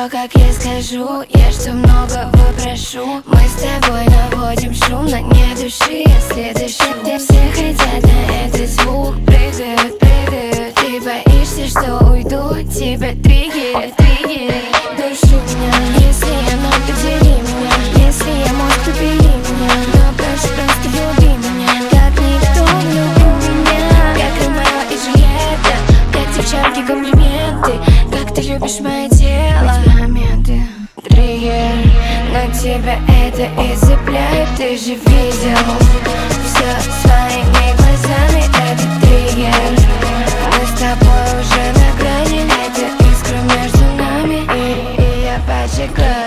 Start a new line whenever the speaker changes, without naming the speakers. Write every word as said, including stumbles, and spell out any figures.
все, как я скажу. Я что много попрошу. Мы с тобой наводим шум, но не души, если дышу. Все хотят на этот звук, прыгают, прыгают. Ты боишься, что уйду, тебя триггерит, триггерит. Душу меня, если я мог, подели меня. Если я мог, убери меня. Но прошу, просто люби меня, как никто любил меня. Как Ромео и Джульетта, как девчонки комплименты. Как ты любишь мое тело, моменты. Триггер, но тебя это и цепляет. Ты же видел все своими глазами, это триггер. Мы с тобой уже на грани, это искра между нами. И, и я поджигаю.